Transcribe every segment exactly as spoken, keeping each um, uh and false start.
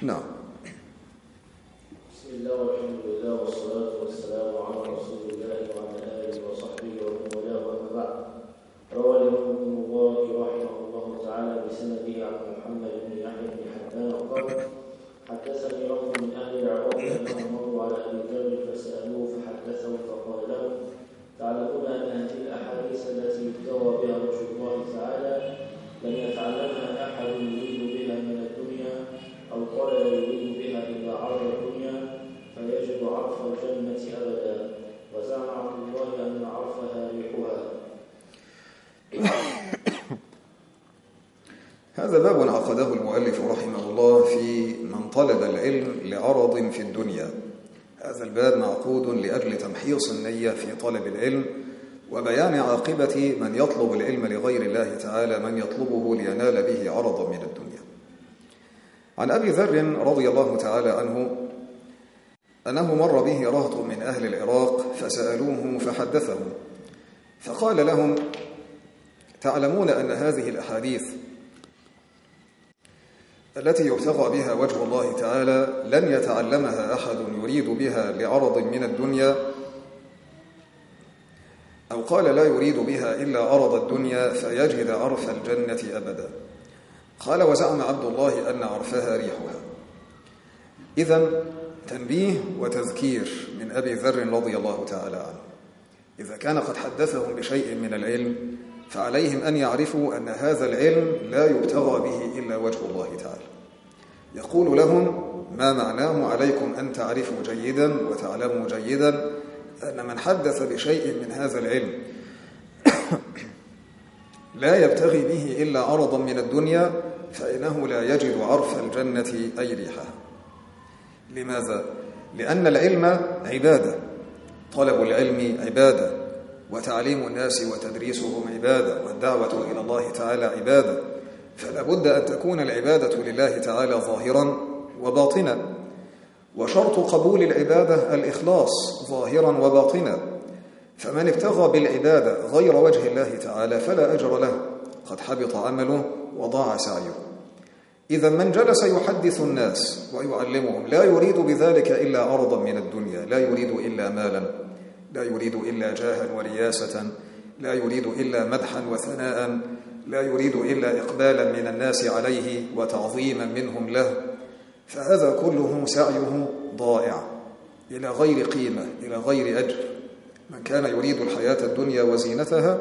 نعم. بسم الله والحمد لله والصلاة والسلام على رسول الله وعلى آله وصحبه ومن والاه وأما بعد. روى الإمام ابن المبارك رحمه الله تعالى بسنده عن محمد بن يحيى بن حبان قال: حدثني رجل من أهل العراق أنهم مروا على أبي ذر فسألوه فحدثهم فقال لهم: تعلمون أن هذه الأحاديث التي ابتغى بها وجه الله تعالى لم يتعلمها أحد يريد بها من الدنيا، أو قال لا يريد بها إلا عرض الدنيا فيجد عرف الجنة أبدا، وزعم عبد الله أن عرفها ريحها. هذا باب عقده المؤلف رحمه الله في من طلب العلم لعرض في الدنيا. هذا الباب معقود لأجل تمحيص النية في طلب العلم وبيان عاقبة من يطلب العلم لغير الله تعالى، من يطلبه لينال به عرضا من الدنيا. عن أبي ذر رضي الله تعالى عنه أنه مر به رهط من أهل العراق فسألوه فحدثهم فقال لهم: تعلمون أن هذه الأحاديث التي يبتغى بها وجه الله تعالى لن يتعلمها أحد يريد بها لعرض من الدنيا، أو قال لا يريد بها إلا عرض الدنيا فيجد عرف الجنة أبدا. قال: وزعم عبد الله أن عرفها ريحها. إذن تنبيه وتذكير من أبي ذر رضي الله تعالى عنه. إذا كان قد حدثهم بشيء من العلم فعليهم أن يعرفوا أن هذا العلم لا يبتغى به إلا وجه الله تعالى. يقول لهم: ما معناه عليكم أن تعرفوا جيدا وتعلموا جيدا أن من حدث بشيء من هذا العلم لا يبتغي به إلا عرضا من الدنيا فإنه لا يجد عرف الجنة أي ريحها. لماذا؟ لأن العلم عبادة، طلب العلم عبادة، وتعليم الناس وتدريسهم عبادة، والدعوة إلى الله تعالى عبادة، فلا بد أن تكون العبادة لله تعالى ظاهرا وباطنا. وشرط قبول العبادة الإخلاص ظاهرا وباطنا، فمن ابتغى بالعبادة غير وجه الله تعالى فلا أجر له، قد حبط عمله وضاع سعيه. إذا من جلس يحدث الناس ويعلمهم لا يريد بذلك إلا عرضا من الدنيا، لا يريد إلا مالا، لا يريد إلا جاها ورياسة، لا يريد إلا مدحا وثناء، لا يريد إلا إقبالا من الناس عليه وتعظيما منهم له، فهذا كله سعيه ضائع إلى غير قيمة، إلى غير أجر. من كان يريد الحياة الدنيا وزينتها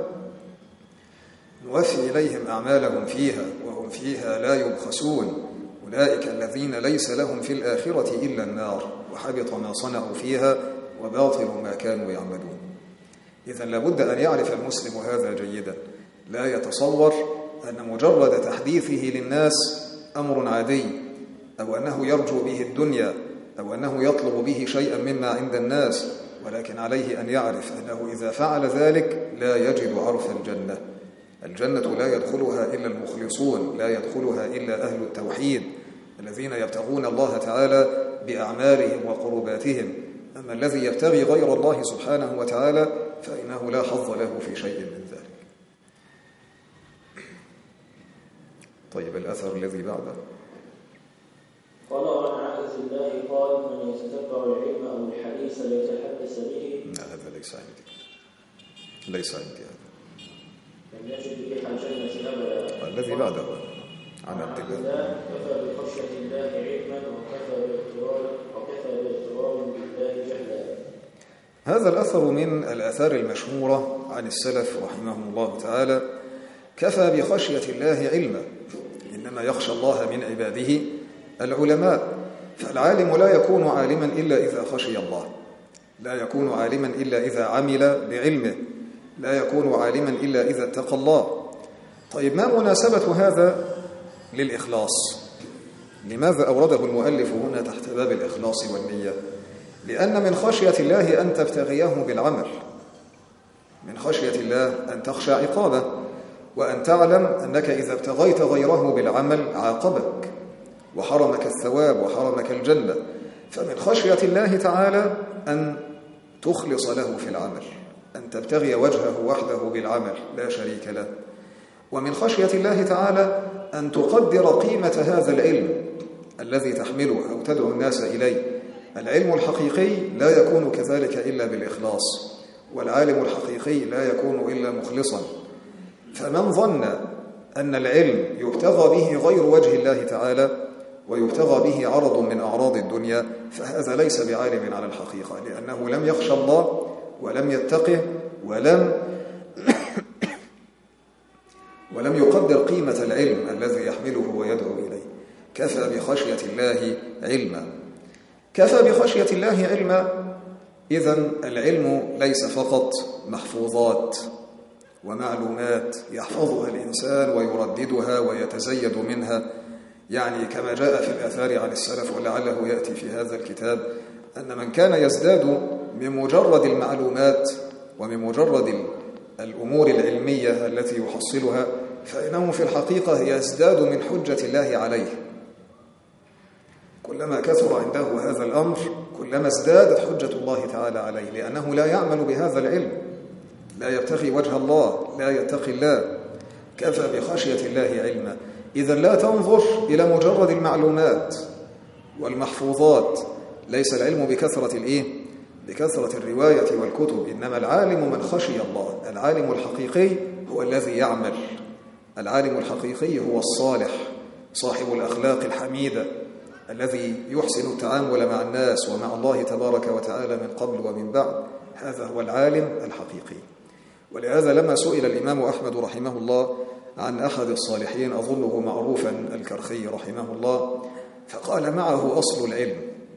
نوفي إليهم أعمالهم فيها وهم فيها لا يبخسون، أولئك الذين ليس لهم في الآخرة إلا النار وحبط ما صنعوا فيها وباطل ما كانوا يعملون. إذن لابد أن يعرف المسلم هذا جيدا، لا يتصور أن مجرد تحديثه للناس أمر عادي، أو أنه يرجو به الدنيا، أو أنه يطلب به شيئا مما عند الناس، ولكن عليه أن يعرف أنه إذا فعل ذلك لا يجد عرف الجنة. الجنة لا يدخلها إلا المخلصون، لا يدخلها إلا أهل التوحيد الذين يبتغون الله تعالى بأعمالهم وقرباتهم. أما الذي يبتغي غير الله سبحانه وتعالى فإنه لا حظ له في شيء من ذلك. طيب، الأثر الذي بعده. قال: وعن عبد الله قال: من يتتبع العلم أو الحديث ليتحدث به. لا، هذا ليس عندي، ليس عندي هذا. لم يجد ريح الجنة أبدا. الذي بعده عن عبد الله: كفى بخشية الله علما وكفى باغترار وكفى باغترار بالله جهلا. هذا الأثر من الآثار المشهورة عن السلف رحمهم الله تعالى: كفى بخشية الله علما. إنما يخشى الله من عباده العلماء، فالعالم لا يكون عالما إلا إذا خشي الله، لا يكون عالما إلا إذا عمل بعلمه، لا يكون عالما إلا إذا اتقى الله. طيب، ما مناسبة هذا للإخلاص؟ لماذا أورده المؤلف هنا تحت باب الإخلاص والنية؟ لأن من خشية الله أن تبتغيه بالعمل، من خشية الله أن تخشى عقابه، وأن تعلم أنك إذا ابتغيت غيره بالعمل عاقبك وحرمك الثواب وحرمك الجنة. فمن خشية الله تعالى أن تخلص له في العمل، أن تبتغي وجهه وحده بالعمل لا شريك له. ومن خشية الله تعالى أن تقدر قيمة هذا العلم، الذي تحمله أو تدعو الناس إليه. العلم الحقيقي لا يكون كذلك إلا بالإخلاص، والعالم الحقيقي لا يكون إلا مخلصا. فمن ظن أن العلم يبتغى به غير وجه الله تعالى ويبتغى به عرض من أعراض الدنيا فهذا ليس بعالم على الحقيقة، لأنه لم يخشى الله ولم يتقه ولم ولم يقدر قيمة العلم الذي يحمله ويدعو إليه. كفى بخشية الله علما. كفى بخشية الله علما. إذن العلم ليس فقط محفوظات ومعلومات يحفظها الإنسان ويرددها ويتزيد منها، يعني كما جاء في الآثار عن السلف ولعله يأتي في هذا الكتاب أن من كان يزداد من مجرد المعلومات ومن مجرد الأمور العلمية التي يحصلها فإنه في الحقيقة يزداد من حجة الله عليه. كلما كثر عنده هذا الأمر كلما ازدادت حجة الله تعالى عليه، لأنه لا يعمل بهذا العلم، لا يبتغي وجه الله، لا يتقي الله. كفى بخشية الله علما. إذا لا تنظر إلى مجرد المعلومات والمحفوظات. ليس العلم بكثرة الإيه؟ بكثرة الرواية والكتب، إنما العالم من خشي الله. العالم الحقيقي هو الذي يعمل. العالم الحقيقي هو الصالح صاحب الأخلاق الحميدة الذي يحسن التعامل مع الناس ومع الله تبارك وتعالى من قبل ومن بعد. هذا هو العالم الحقيقي. ولهذا لما سئل الإمام أحمد رحمه الله عن أحد الصالحين أظنه معروفا الكرخي رحمه الله، فقال معه أصل العلم.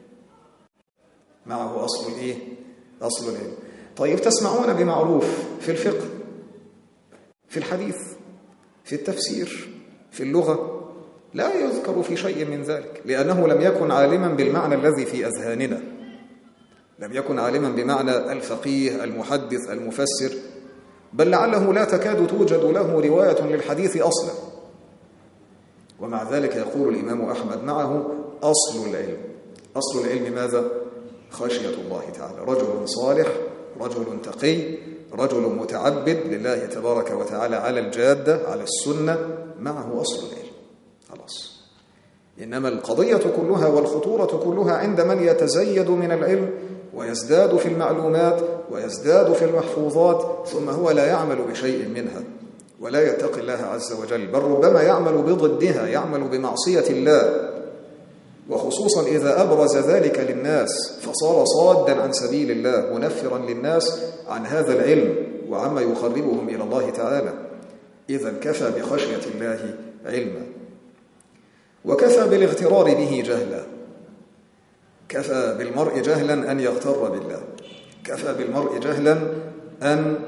معه أصل الإيه؟ أصل العلم. طيب تسمعون بمعروف في الفقه، في الحديث، في التفسير، في اللغة، لا يذكر في شيء من ذلك، لأنه لم يكن عالما بالمعنى الذي في أذهاننا، لم يكن عالما بمعنى الفقيه المحدث المفسر، بل لعله لا تكاد توجد له رواية للحديث أصلا. ومع ذلك يقول الإمام أحمد معه أصل العلم. أصل العلم ماذا؟ خشية الله تعالى. رجل صالح، رجل تقي، رجل متعبد لله تبارك وتعالى على الجادة على السنة، معه أصل العلم. خلاص. إنما القضية كلها والخطورة كلها عند من يتزيد من العلم ويزداد في المعلومات ويزداد في المحفوظات ثم هو لا يعمل بشيء منها ولا يتقي الله عز وجل، بل ربما يعمل بضدها، يعمل بمعصية الله، وخصوصا إذا أبرز ذلك للناس فصار صادا عن سبيل الله منفرا للناس عن هذا العلم وعما يقربهم إلى الله تعالى. إذن كفى بخشية الله علما. وكفى بالاغترار به جهلا. كفى بالمرء جهلا أن يغتر بالله. كفى بالمرء جهلا أن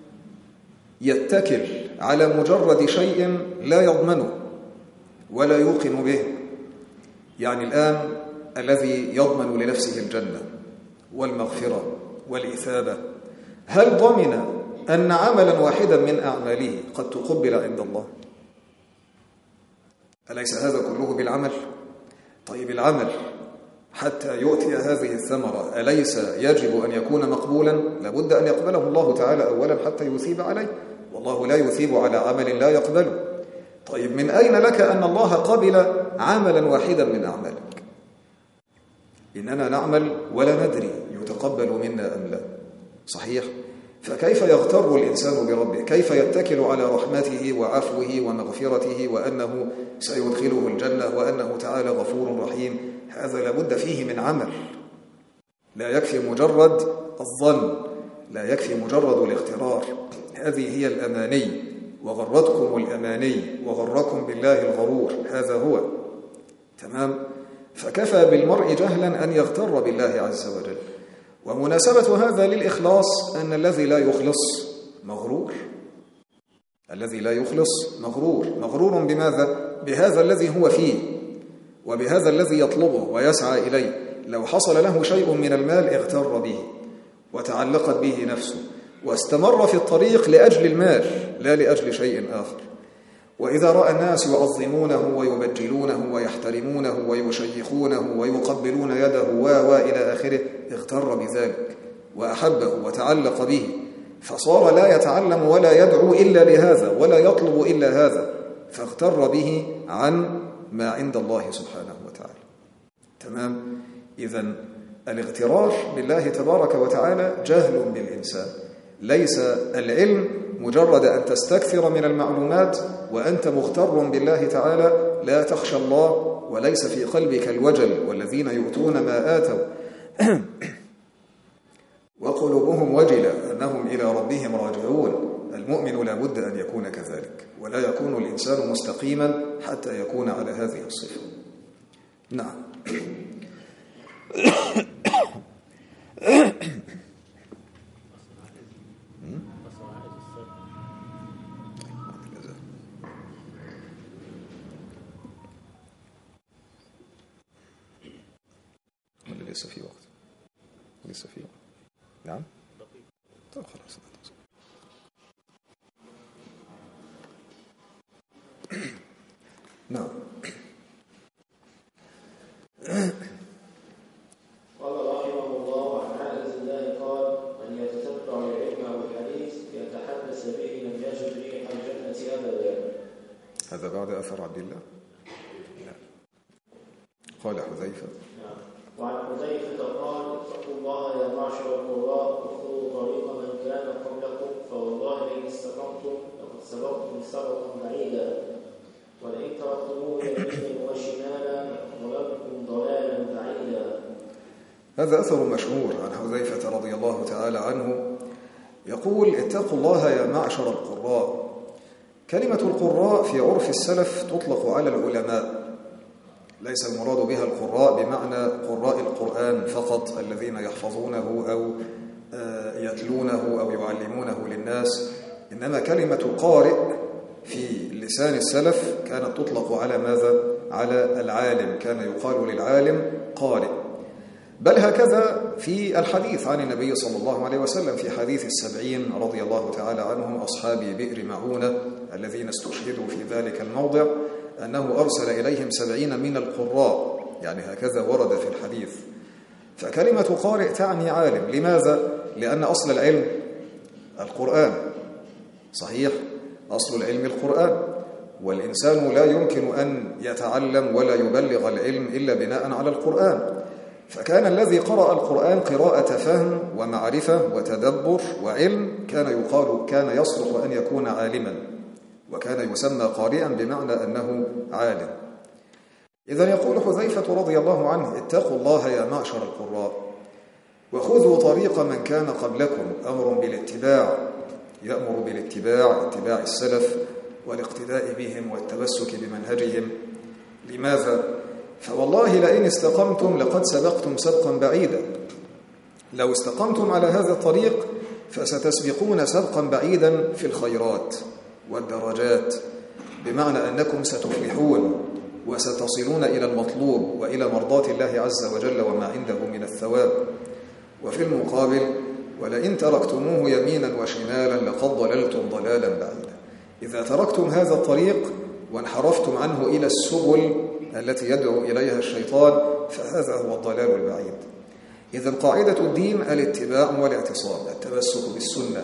يتكل على مجرد شيء لا يضمنه ولا يوقن به. يعني الآن الذي يضمن لنفسه الجنة والمغفرة والإثابة، هل ضمن أن عملا واحدا من أعماله قد تقبل عند الله؟ أليس هذا كله بالعمل؟ طيب العمل حتى يؤتي هذه الثمرة أليس يجب أن يكون مقبولا؟ لابد أن يقبله الله تعالى أولا حتى يثيب عليه، والله لا يثيب على عمل لا يقبله. طيب من أين لك أن الله قبل عملا واحدا من أعمالك؟ إننا نعمل ولا ندري يتقبل منا أم لا. صحيح؟ فكيف يغتر الإنسان بربه؟ كيف يتكل على رحمته وعفوه ومغفرته وأنه سيدخله الجنة وأنه تعالى غفور رحيم؟ هذا لابد فيه من عمل. لا يكفي مجرد الظن، لا يكفي مجرد الاغترار. هذه هي الأماني، وغرتكم الأماني وغركم بالله الغرور. هذا هو تمام. فكفى بالمرء جهلا أن يغتر بالله عز وجل. ومناسبة هذا للإخلاص أن الذي لا يخلص مغرور. الذي لا يخلص مغرور. مغرور بماذا؟ بهذا الذي هو فيه وبهذا الذي يطلبه ويسعى إليه. لو حصل له شيء من المال اغتر به وتعلقت به نفسه واستمر في الطريق لأجل المال لا لأجل شيء آخر. وإذا رأى الناس يعظمونه ويبجلونه ويحترمونه ويشيخونه ويقبلون يده وإلى آخره اغتر بذلك وأحبه وتعلق به، فصار لا يتعلم ولا يدعو إلا لهذا ولا يطلب إلا هذا، فاغتر به عن ما عند الله سبحانه وتعالى. تمام؟ إذن الاغترار بالله تبارك وتعالى جهل بالإنسان. ليس العلم مجرد أن تستكثر من المعلومات وأنت مغتر بالله تعالى لا تخشى الله وليس في قلبك الوجل، والذين يؤتون ما آتوا وقلوبهم وجلة أنهم إلى ربهم راجعون. المؤمن لا بد أن يكون كذلك، ولا يكون الإنسان مستقيما حتى يكون على هذه الصفة. نعم. ولا لسه في وقت؟ لسه في وقت. نعم. طيب خلاص. نعم. قال رحمه الله عن عائذ الله قال: من يتتبع العلم والحديث يتحدث به لم يجد ريح الجنة أبدا. هذا بعد أثر عبد الله. قال حذيفة. نعم. وعن حذيفة قال: اتقوا الله يا معشر القراء وخذوا طريق من كان قبلكم فوالله لئن استقمتم لقد سبقتم سبقا بعيدا ولئن تركتموه يمينا وشمالا ضللتم ضلالا بعيدا. هذا أثر مشهور عن حذيفة رضي الله تعالى عنه يقول: اتقوا الله يا معشر القراء. كلمة القراء في عرف السلف تطلق على العلماء، ليس المراد بها القراء بمعنى قراء القرآن فقط الذين يحفظونه أو يتلونه أو يعلمونه للناس، إنما كلمة قارئ في لسان السلف كانت تطلق على ماذا؟ على العالم، كان يقال للعالم قارئ. بل هكذا في الحديث عن النبي صلى الله عليه وسلم في حديث السبعين رضي الله تعالى عنهم أصحاب بئر معونة الذين استشهدوا في ذلك الموضع، أنه أرسل إليهم سبعين من القراء، يعني هكذا ورد في الحديث. فكلمة قارئ تعني عالم. لماذا؟ لأن أصل العلم القرآن، صحيح؟ أصل العلم القرآن، والإنسان لا يمكن أن يتعلم ولا يبلغ العلم إلا بناء على القرآن. فكان الذي قرأ القرآن قراءة فهم ومعرفة وتدبر وعلم كان يقال كان يصلح أن يكون عالما، وكان يسمى قارئا بمعنى أنه عالم. إذن يقول حذيفة رضي الله عنه: اتقوا الله يا معشر القراء وخذوا طريق من كان قبلكم. أمر بالاتباع، يأمر بالاتباع، اتباع السلف والاقتداء بهم والتمسك بمنهجهم. لماذا؟ فوالله لئن استقمتم لقد سبقتم سبقا بعيدا. لو استقمتم على هذا الطريق فستسبقون سبقا بعيدا في الخيرات والدرجات، بمعنى أنكم ستفلحون وستصلون إلى المطلوب وإلى مرضاة الله عز وجل وما عنده من الثواب. وفي المقابل: ولئن تركتموه يمينا وشمالا لقد ضللتم ضلالا بعيدا. إذا تركتم هذا الطريق وانحرفتم عنه إلى السبل التي يدعو إليها الشيطان فهذا هو الضلال البعيد. إذن قاعدة الدين الاتباع والاعتصام، التمسك بالسنة،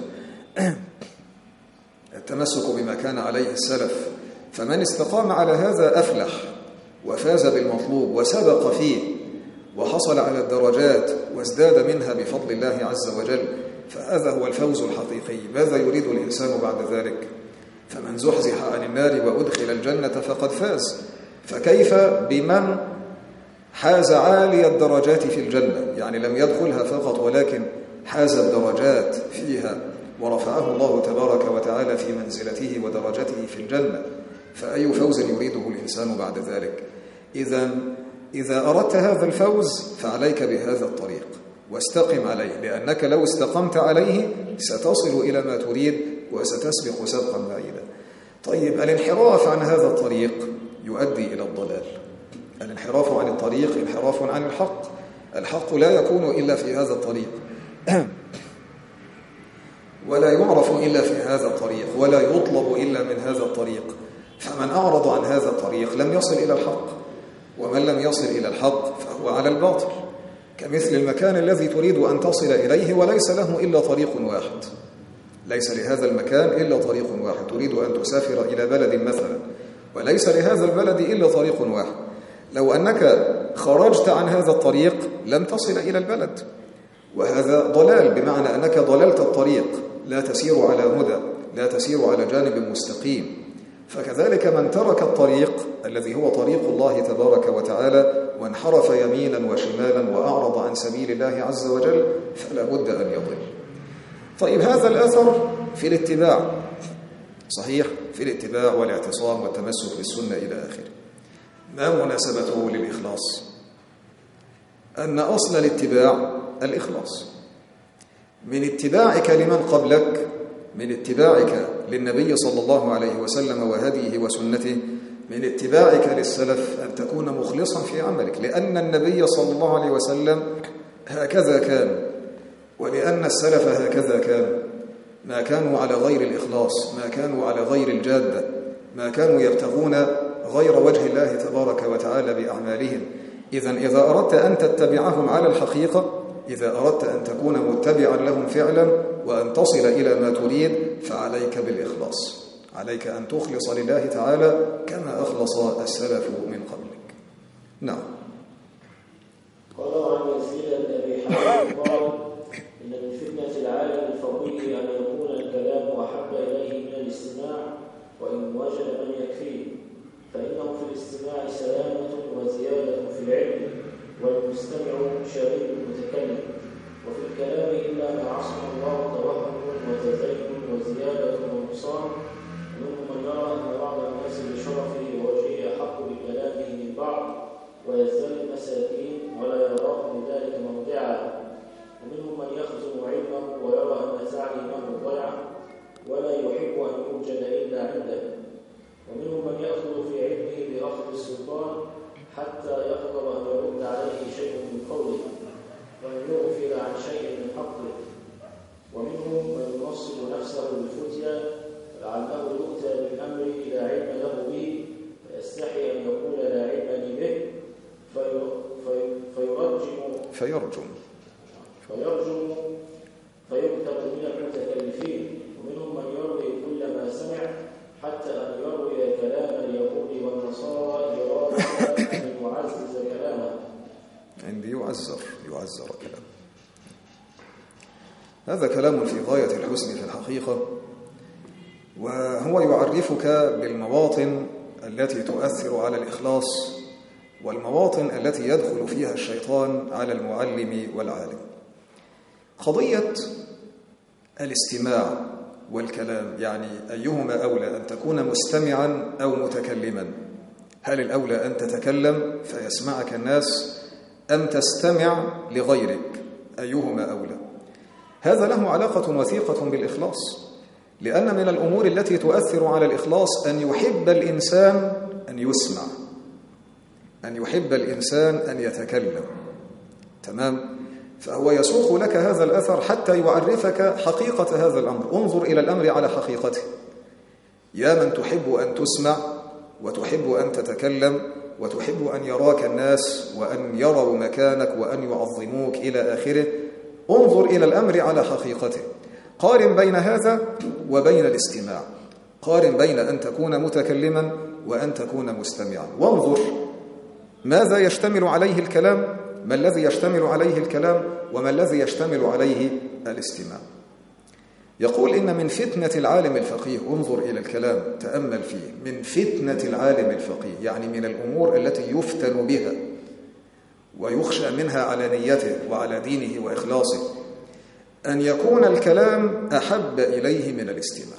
التمسك بما كان عليه السلف. فمن استقام على هذا أفلح وفاز بالمطلوب وسبق فيه وحصل على الدرجات وازداد منها بفضل الله عز وجل، فهذا هو الفوز الحقيقي. ماذا يريد الإنسان بعد ذلك؟ فمن زحزح عن النار وأدخل الجنة فقد فاز. فكيف بمن حاز عالي الدرجات في الجنة، يعني لم يدخلها فقط ولكن حاز الدرجات فيها ورفعه الله تبارك وتعالى في منزلته ودرجته في الجنة، فأي فوز يريده الإنسان بعد ذلك؟ إذا إذا أردت هذا الفوز فعليك بهذا الطريق واستقم عليه، لأنك لو استقمت عليه ستصل إلى ما تريد وستسبق سبقا بعيدا. طيب، الانحراف عن هذا الطريق يؤدي إلى الضلال. الانحراف عن الطريق انحراف عن الحق. الحق لا يكون إلا في هذا الطريق ولا يعرف إلا في هذا الطريق ولا يطلب إلا من هذا الطريق. فمن أعرض عن هذا الطريق لم يصل إلى الحق، ومن لم يصل إلى الحق فهو على الباطل. كمثل المكان الذي تريد أن تصل إليه وليس له إلا طريق واحد، ليس لهذا المكان إلا طريق واحد. تريد أن تسافر إلى بلد مثلا وليس لهذا البلد إلا طريق واحد. لو أنك خرجت عن هذا الطريق لن تصل إلى البلد، وهذا ضلال، بمعنى أنك ضللت الطريق، لا تسير على هدى، لا تسير على جانب مستقيم. فكذلك من ترك الطريق الذي هو طريق الله تبارك وتعالى وانحرف يمينا وشمالا وأعرض عن سبيل الله عز وجل فلا بد أن يضل. طيب هذا الأثر في الاتباع، صحيح، في الاتباع والاعتصام والتمسك بالسنة إلى آخره. ما مناسبته للإخلاص؟ أن أصل الاتباع الإخلاص. من اتباعك لمن قبلك، من اتباعك للنبي صلى الله عليه وسلم وهديه وسنته، من اتباعك للسلف أن تكون مخلصا في عملك، لأن النبي صلى الله عليه وسلم هكذا كان، ولأن السلف هكذا كان، ما كانوا على غير الإخلاص، ما كانوا على غير الجادة، ما كانوا يبتغون غير وجه الله تبارك وتعالى بأعمالهم. إذن إذا أردت أن تتبعهم على الحقيقة، إذا أردت أن تكون متبعا لهم فعلا وأن تصل إلى ما تريد، فعليك بالإخلاص، عليك أن تخلص لله تعالى كما أخلص السلف من قبلك. نعم. قال عن يزيد بن أبي حاتم قال: إن من فتنة العالم الفقيه أن يكون الكلام أحب إليه من الاستماع وإن وجد من يكفيه، فإنه في الاستماع سلامة وزيادة في العلم، والمستمع شريك المتكلم، وفي الكلام إلا ما عصم الله توهم وتزين وزيادة ونقصان. ومنهم من يرى أن بعض الناس بشرفه ووجهه أحق بكلامه من بعض ويزداد المساكين ولا يراه بذلك موضعا. ومنهم من يخزن علمه ويرى أن تعليمه ضيعا ولا يحب أن يوجد إلا عنده. ومنهم من يأخذ في علمه بأخذ السلطان حتى يقدر أن يرد عليه شيء من قوله وأن يغفل عن شيء من حقه. ومنهم من يوصل نفسه بالفتيا لعله يؤتى بالأمر إلى علم له به فيستحي أن يقول لا علم لي به فيرجم فيرجم فيرجم فيكتب من المتكلفين. ومنهم من يروي كل ما سمع حتى أن يروي كلام اليهود والنصارى إرادة أن يعزز كلامه. عندي يعزر يعزر كلامه. هذا كلام في غاية الحسن في الحقيقة، وهو يعرفك بالمواطن التي تؤثر على الإخلاص والمواطن التي يدخل فيها الشيطان على المعلم والعالم. قضية الاستماع والكلام، يعني أيهما أولى، أن تكون مستمعا أو متكلما؟ هل الأولى أن تتكلم فيسمعك الناس أم تستمع لغيرك؟ أيهما أولى؟ هذا له علاقة وثيقة بالإخلاص، لأن من الأمور التي تؤثر على الإخلاص أن يحب الإنسان أن يسمع، أن يحب الإنسان أن يتكلم. تمام؟ فهو يسوق لك هذا الأثر حتى يعرفك حقيقة هذا الأمر. انظر إلى الأمر على حقيقته. يا من تحب أن تسمع وتحب أن تتكلم وتحب أن يراك الناس وأن يروا مكانك وأن يعظموك إلى آخره، انظر إلى الأمر على حقيقته. قارن بين هذا وبين الاستماع، قارن بين أن تكون متكلما وأن تكون مستمعا، وانظر ماذا يشتمل عليه الكلام، ما الذي يشتمل عليه الكلام وما الذي يشتمل عليه الاستماع. يقول إن من فتنة العالم الفقيه، انظر إلى الكلام تأمل فيه، من فتنة العالم الفقيه يعني من الأمور التي يفتن بها ويخشى منها على نيته وعلى دينه وإخلاصه، أن يكون الكلام أحب إليه من الاستماع.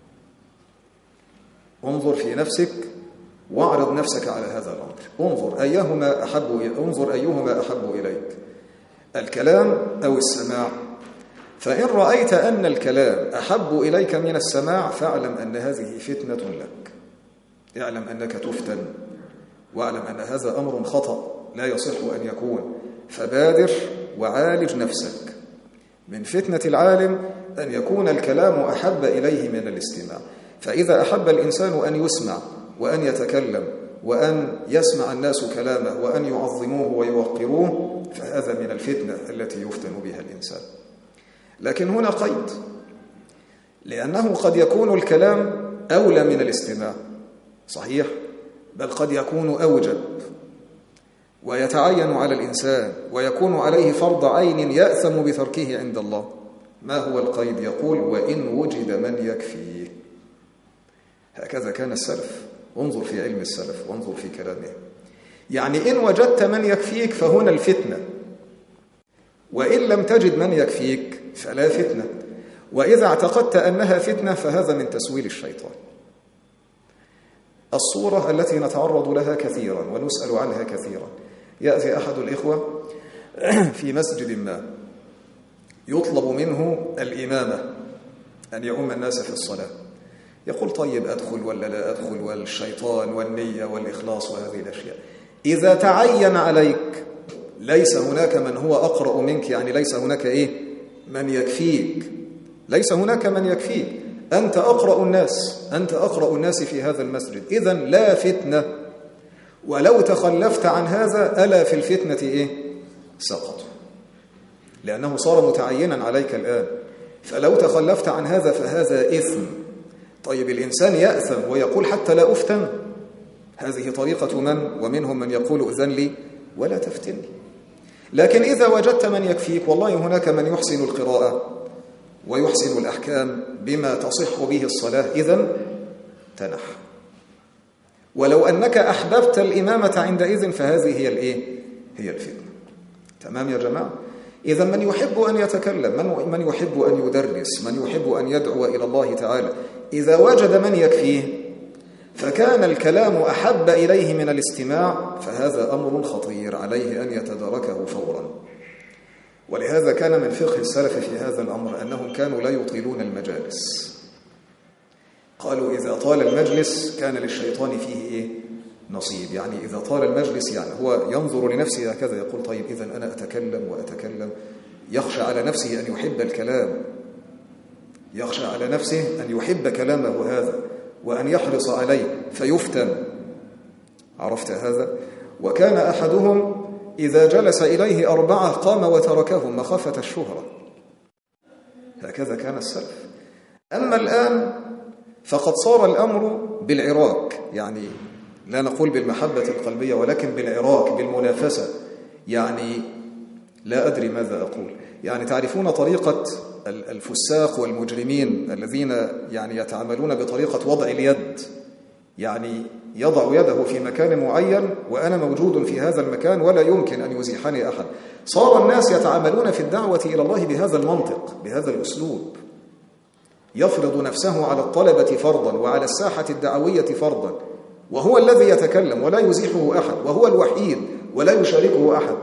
انظر في نفسك واعرض نفسك على هذا الأمر، انظر أيهما أحب انظر أيهما أحب إليك، الكلام أو السماع. فإن رأيت أن الكلام أحب إليك من السماع فاعلم أن هذه فتنة لك، اعلم أنك تفتن، واعلم أن هذا أمر خطأ لا يصح أن يكون، فبادر وعالج نفسك. من فتنة العالم أن يكون الكلام أحب إليه من الاستماع. فإذا أحب الإنسان أن يسمع وأن يتكلم وأن يسمع الناس كلامه وأن يعظموه ويوقروه، فهذا من الفتنة التي يفتن بها الإنسان. لكن هنا قيد، لأنه قد يكون الكلام أولى من الاستماع، صحيح؟ بل قد يكون أوجب ويتعين على الإنسان ويكون عليه فرض عين يأثم بتركه عند الله. ما هو القيد؟ يقول وإن وجد من يكفيه. هكذا كان السلف. انظر في علم السلف وانظر في كلامه. يعني إن وجدت من يكفيك فهنا الفتنة، وإن لم تجد من يكفيك فلا فتنة، وإذا اعتقدت أنها فتنة فهذا من تسويل الشيطان. الصورة التي نتعرض لها كثيرا ونسأل عنها كثيرا: يأتي أحد الإخوة في مسجد ما يطلب منه الإمامة، أن يؤم الناس في الصلاة، يقول طيب أدخل ولا لا أدخل، والشيطان والنية والإخلاص وهذه الأشياء. إذا تعين عليك ليس هناك من هو أقرأ منك، يعني ليس هناك إيه من يكفيك، ليس هناك من يكفيك، أنت أقرأ الناس، أنت أقرأ الناس في هذا المسجد، إذن لا فتنة. ولو تخلفت عن هذا ألا في الفتنة إيه؟ سقط، لأنه صار متعينا عليك الآن. فلو تخلفت عن هذا فهذا إثم. طيب الإنسان يأثم ويقول حتى لا أفتن، هذه طريقة من؟ ومنهم من يقول أذن لي ولا تفتني. لكن إذا وجدت من يكفيك، والله هناك من يحسن القراءة ويحسن الأحكام بما تصح به الصلاة، إذن تنح. ولو أنك أحببت الإمامة عندئذ فهذه هي الإيه؟ هي الفتنة. تمام يا جماعة؟ إذا من يحب أن يتكلم، من من يحب أن يدرس، من يحب أن يدعو إلى الله تعالى، إذا وجد من يكفيه فكان الكلام أحب إليه من الاستماع، فهذا أمر خطير عليه أن يتداركه فورا. ولهذا كان من فقه السلف في هذا الأمر أنهم كانوا لا يطيلون المجالس. قالوا إذا طال المجلس كان للشيطان فيه إيه؟ نصيب. يعني إذا طال المجلس يعني هو ينظر لنفسه هكذا، يقول طيب إذن أنا أتكلم وأتكلم، يخشى على نفسه أن يحب الكلام، يخشى على نفسه أن يحب كلامه هذا وأن يحرص عليه فيفتن. عرفت هذا؟ وكان أحدهم إذا جلس إليه أربعة قام وتركهم مخافة الشهرة. هكذا كان السلف. أما الآن فقد صار الأمر بالعراك، يعني لا نقول بالمحبة القلبية ولكن بالعراك، بالمنافسة. يعني لا أدري ماذا أقول. يعني تعرفون طريقة الفساق والمجرمين الذين يعني يتعاملون بطريقة وضع اليد، يعني يضع يده في مكان معين وأنا موجود في هذا المكان ولا يمكن أن يزيحني أحد. صار الناس يتعاملون في الدعوة إلى الله بهذا المنطق، بهذا الأسلوب. يفرض نفسه على الطلبة فرضا وعلى الساحة الدعوية فرضا، وهو الذي يتكلم ولا يزيحه أحد، وهو الوحيد ولا يشاركه أحد.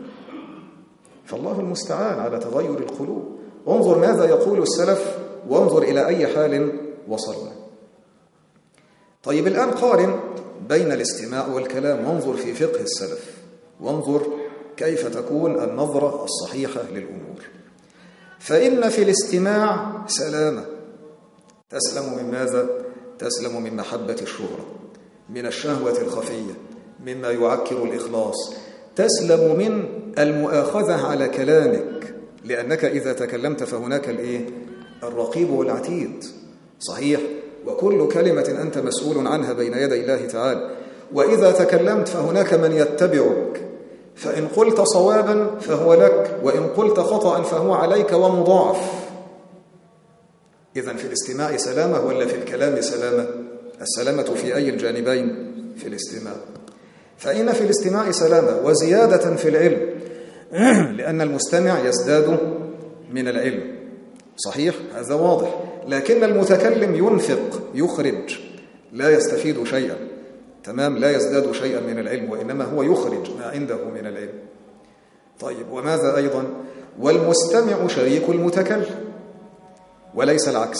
فالله المستعان على تغير القلوب. انظر ماذا يقول السلف وانظر إلى أي حال وصلنا. طيب الآن قارن بين الاستماع والكلام، وانظر في فقه السلف، وانظر كيف تكون النظرة الصحيحة للأمور. فإن في الاستماع سلامة، تسلم من ماذا؟ تسلم من محبة الشهرة، من الشهوة الخفية، مما يعكر الإخلاص، تسلم من المؤاخذة على كلامك، لأنك إذا تكلمت فهناك الإيه؟ الرقيب والعتيد. صحيح؟ وكل كلمة أنت مسؤول عنها بين يدي الله تعالى. وإذا تكلمت فهناك من يتبعك، فإن قلت صوابا فهو لك، وإن قلت خطأ فهو عليك ومضاعف. إذن في الاستماع سلامة ولا في الكلام سلامة؟ السلامة في أي الجانبين؟ في الاستماع. فإن في الاستماع سلامة وزيادة في العلم، لأن المستمع يزداد من العلم. صحيح؟ هذا واضح. لكن المتكلم ينفق، يخرج، لا يستفيد شيئا. تمام؟ لا يزداد شيئا من العلم، وإنما هو يخرج ما عنده من العلم. طيب وماذا أيضا؟ والمستمع شريك المتكلم، وليس العكس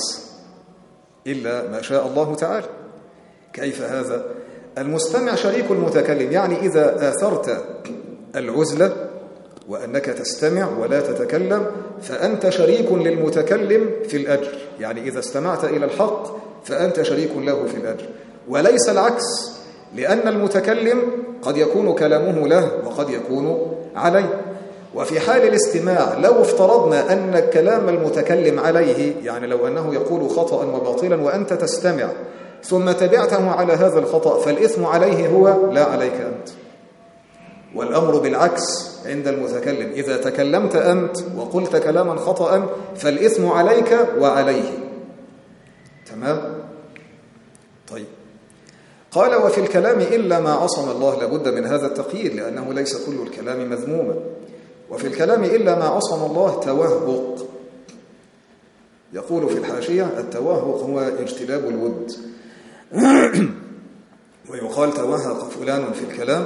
إلا ما شاء الله تعالى. كيف هذا؟ المستمع شريك المتكلم، يعني إذا آثرت العزلة وأنك تستمع ولا تتكلم فأنت شريك للمتكلم في الأجر. يعني إذا استمعت إلى الحق فأنت شريك له في الأجر، وليس العكس، لأن المتكلم قد يكون كلامه له وقد يكون عليه. وفي حال الاستماع لو افترضنا أن كلام المتكلم عليه، يعني لو أنه يقول خطأ وباطلا وأنت تستمع، ثم تبعته على هذا الخطأ فالإثم عليه هو لا عليك أنت. والأمر بالعكس عند المتكلم، إذا تكلمت أنت وقلت كلاما خطأ فالإثم عليك وعليه. تمام؟ طيب، قال وفي الكلام إلا ما عصم الله، لابد من هذا التقييد لأنه ليس كل الكلام مذموما. وفي الكلام إلا ما عصم الله توهق. يقول في الحاشية التوهق هو اجتلاب الود ويقال توهق فلان في الكلام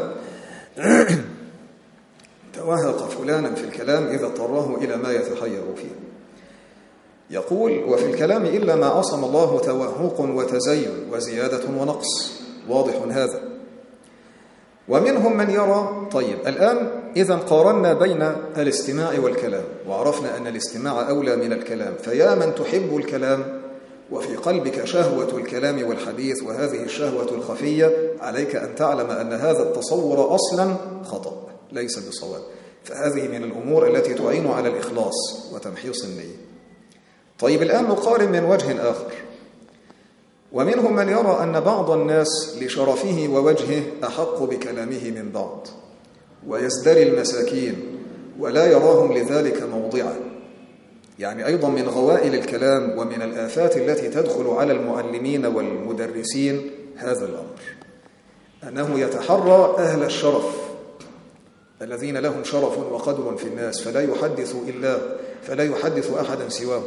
توهق فلانا في الكلام إذا اضطره إلى ما يتحير فيه. يقول وفي الكلام إلا ما عصم الله توهق وتزين وزيادة ونقص، واضح هذا. ومنهم من يرى، طيب الآن إذا قارنا بين الاستماع والكلام وعرفنا أن الاستماع أولى من الكلام، فيا من تحب الكلام وفي قلبك شهوة الكلام والحديث وهذه الشهوة الخفية، عليك أن تعلم أن هذا التصور أصلا خطأ ليس بصواب. فهذه من الأمور التي تعين على الإخلاص وتمحيص النية. طيب الآن نقارن من وجه آخر. ومنهم من يرى أن بعض الناس لشرفه ووجهه أحق بكلامه من بعض، ويزدري المساكين ولا يراهم لذلك موضعا. يعني أيضا من غوائل الكلام ومن الآفات التي تدخل على المعلمين والمدرسين هذا الأمر، أنه يتحرى أهل الشرف الذين لهم شرف وقدر في الناس فلا يحدث إلا فلا يحدث أحدا سواه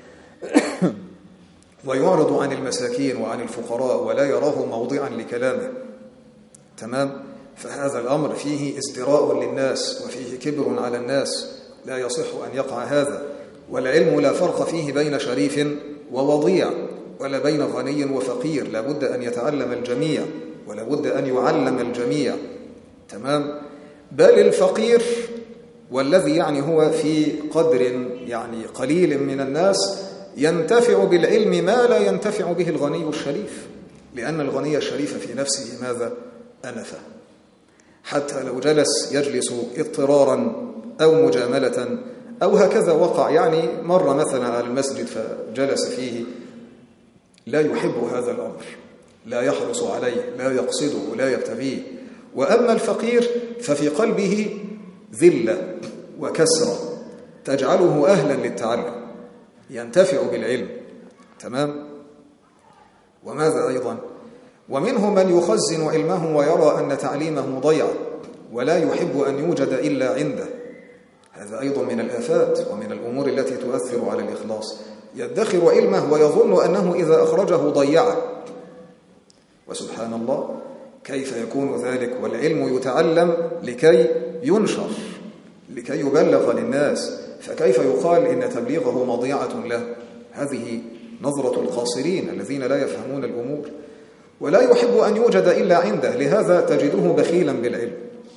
ويعرض عن المساكين وعن الفقراء ولا يراه موضعا لكلامه. تمام؟ فهذا الأمر فيه ازدراء للناس وفيه كبر على الناس، لا يصح أن يقع هذا. والعلم لا فرق فيه بين شريف ووضيع ولا بين غني وفقير، لا بد أن يتعلم الجميع ولا بد أن يعلم الجميع. تمام؟ بل الفقير والذي يعني هو في قدر يعني قليل من الناس ينتفع بالعلم ما لا ينتفع به الغني الشريف، لأن الغني الشريف في نفسه ماذا؟ أنفة، حتى لو جلس يجلس اضطرارا أو مجاملة أو هكذا وقع، يعني مر مثلا على المسجد فجلس فيه، لا يحب هذا الأمر، لا يحرص عليه، لا يقصده، لا يبتغيه. وأما الفقير ففي قلبه ذلة وكسرة تجعله أهلا للتعلم، ينتفع بالعلم. تمام؟ وماذا أيضا؟ ومنهم من يخزن علمه ويرى أن تعليمه ضيع ولا يحب أن يوجد إلا عنده. هذا أيضا من الآفات ومن الأمور التي تؤثر على الإخلاص. يدخر علمه ويظن أنه إذا أخرجه ضيعه، وسبحان الله كيف يكون ذلك والعلم يتعلم لكي ينشر، لكي يبلغ للناس، فكيف يقال إن تبليغه مضيعة له؟ هذه نظرة القاصرين الذين لا يفهمون الأمور. ولا يحب أن يوجد إلا عنده، لهذا تجده بخيلا بالعلم.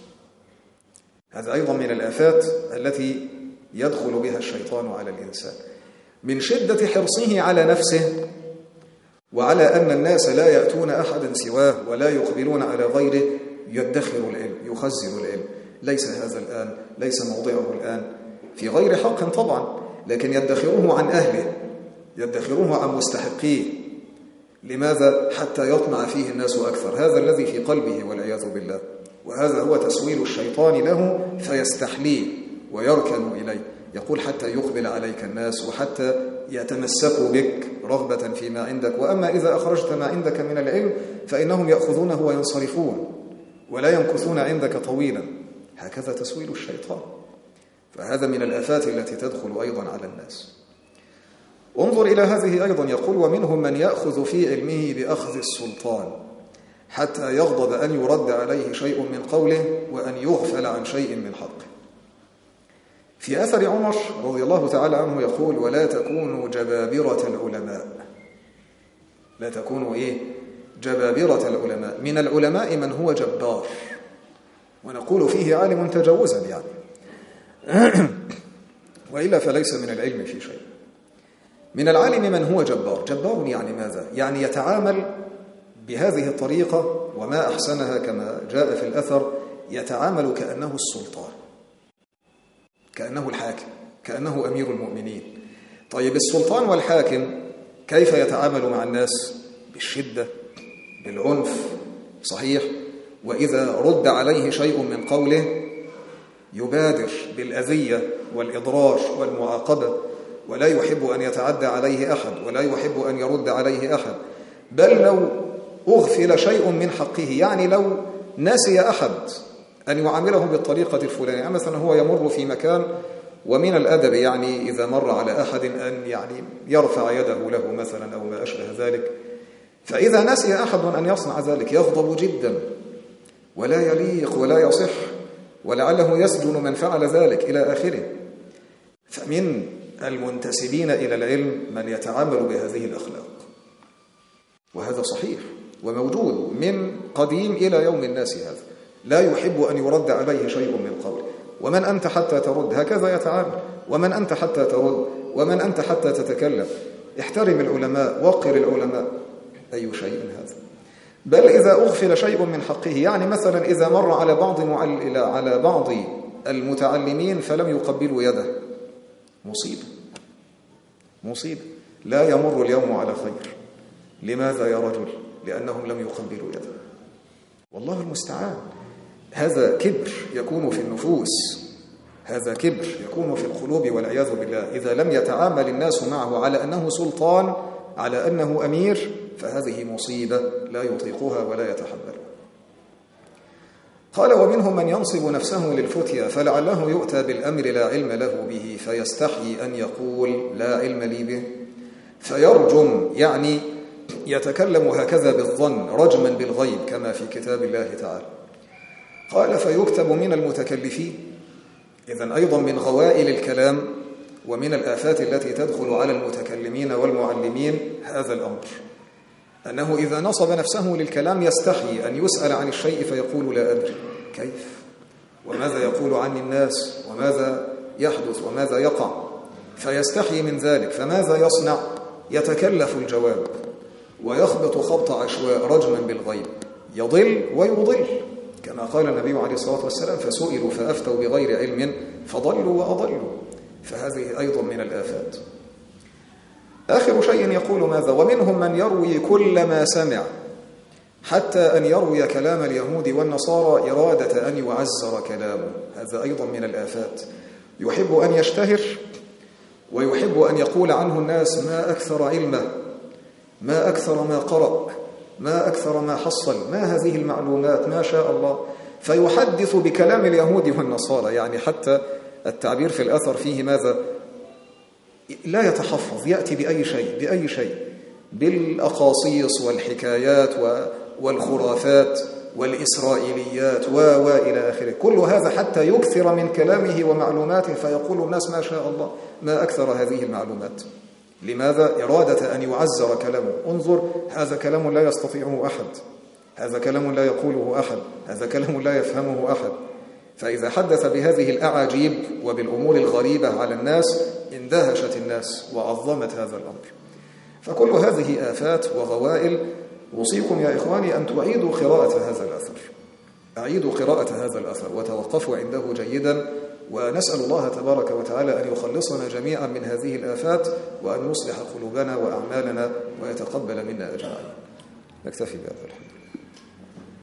هذا أيضا من الآفات التي يدخل بها الشيطان على الإنسان، من شدة حرصه على نفسه وعلى أن الناس لا يأتون أحدا سواه ولا يقبلون على غيره، يدخر العلم، يخزن العلم. ليس هذا الآن، ليس موضعه الآن، في غير حق طبعا، لكن يدخره عن أهله، يدخره عن مستحقيه. لماذا؟ حتى يطمع فيه الناس أكثر، هذا الذي في قلبه والعياذ بالله. وهذا هو تسويل الشيطان له فيستحليه ويركن إليه، يقول حتى يقبل عليك الناس وحتى يتمسكوا بك رغبة فيما عندك. وأما إذا أخرجت ما عندك من العلم فإنهم يأخذونه وينصرفون ولا يمكثون عندك طويلا. هكذا تسويل الشيطان. فهذا من الآفات التي تدخل أيضا على الناس. انظر إلى هذه أيضا، يقول ومنهم من يأخذ في علمه بأخذ السلطان حتى يغضب أن يرد عليه شيء من قوله وأن يغفل عن شيء من حقه. في أثر عمر رضي الله تعالى عنه يقول ولا تكونوا جبابرة العلماء. لا تكونوا إيه؟ جبابرة العلماء. من العلماء من هو جبار، ونقول فيه عالم تجوزا يعني وإلا فليس من العلم في شيء. من العالم من هو جبار. جبار يعني ماذا؟ يعني يتعامل بهذه الطريقة، وما أحسنها كما جاء في الأثر، يتعامل كأنه السلطان، كأنه الحاكم، كأنه أمير المؤمنين. طيب السلطان والحاكم كيف يتعامل مع الناس؟ بالشدة بالعنف صحيح، وإذا رد عليه شيء من قوله يبادر بالأذية والإضرار والمعاقبة، ولا يحب أن يتعدى عليه أحد ولا يحب أن يرد عليه أحد، بل لو أغفل شيء من حقه، يعني لو نسي أحد أن يعامله بالطريقة الفلانية، يعني مثلا هو يمر في مكان ومن الأدب يعني إذا مر على أحد أن يعني يرفع يده له مثلا أو ما أشبه ذلك، فإذا نسي أحد أن يصنع ذلك يغضب جدا ولا يليق ولا يصح، ولعله يسجن من فعل ذلك إلى آخره. فمن المنتسبين إلى العلم من يتعامل بهذه الأخلاق، وهذا صحيح وموجود من قديم إلى يوم الناس، هذا لا يحب أن يرد عليه شيء من قوله. ومن أنت حتى ترد؟ هكذا يتعامل. ومن أنت حتى ترد؟ ومن أنت حتى تتكلم؟ احترم العلماء، وقر العلماء. أي شيء هذا؟ بل إذا أغفل شيء من حقه، يعني مثلا إذا مر على بعض معل... على بعض المتعلمين فلم يقبلوا يده، مصيبة مصيبة، لا يمر اليوم على خير. لماذا يا رجل؟ لأنهم لم يقبلوا يده. والله المستعان. هذا كبر يكون في النفوس، هذا كبر يكون في القلوب والعياذ بالله. إذا لم يتعامل الناس معه على أنه سلطان، على أنه أمير، فهذه مصيبة لا يطيقها ولا يتحملها. قال: ومنهم من ينصب نفسه للفتيا فلعله يؤتى بالأمر لا علم له به فيستحيي أن يقول لا علم لي به، فيرجم، يعني يتكلم هكذا بالظن رجما بالغيب كما في كتاب الله تعالى. قال: فيكتب من المتكلفين. إذن أيضا من غوائل الكلام ومن الآفات التي تدخل على المتكلمين والمعلمين هذا الأمر، أنه إذا نصب نفسه للكلام يستحي أن يسأل عن الشيء فيقول لا أدري كيف، وماذا يقول عني الناس، وماذا يحدث وماذا يقع، فيستحي من ذلك. فماذا يصنع؟ يتكلف الجواب ويخبط خبط عشواء رجما بالغيب، يضل ويضل، كما قال النبي عليه الصلاة والسلام: فسئلوا فأفتوا بغير علم فضلوا وأضلوا. فهذه أيضا من الآفات. آخر شيء يقول ماذا؟ ومنهم من يروي كل ما سمع، حتى أن يروي كلام اليهود والنصارى إرادة أن يعزر كلامه. هذا أيضا من الآفات. يحب أن يشتهر ويحب أن يقول عنه الناس ما أكثر علمه، ما أكثر ما قرأ، ما أكثر ما حصل، ما هذه المعلومات، ما شاء الله. فيحدث بكلام اليهود والنصارى، يعني حتى التعبير في الأثر فيه ماذا؟ لا يتحفظ، يأتي بأي شيء بأي شيء بالأقاصيص والحكايات والخرافات والإسرائيليات وإلى آخره. كل هذا حتى يكثر من كلامه ومعلوماته، فيقول الناس ما شاء الله ما أكثر هذه المعلومات. لماذا؟ إرادة أن يعزر كلامه. انظر، هذا كلام لا يستطيعه أحد، هذا كلام لا يقوله أحد، هذا كلام لا يفهمه أحد. فإذا حدث بهذه الأعاجيب وبالأمور الغريبة على الناس اندهشت الناس وعظمت هذا الأمر. فكل هذه آفات وغوائل. أوصيكم يا إخواني أن تعيدوا قراءة هذا الأثر، أعيدوا قراءة هذا الأثر وتوقفوا عنده جيدا، ونسأل الله تبارك وتعالى أن يخلصنا جميعا من هذه الآفات، وأن يصلح قلوبنا وأعمالنا ويتقبل منا أجمعين. نكتفي بهذا الحمد.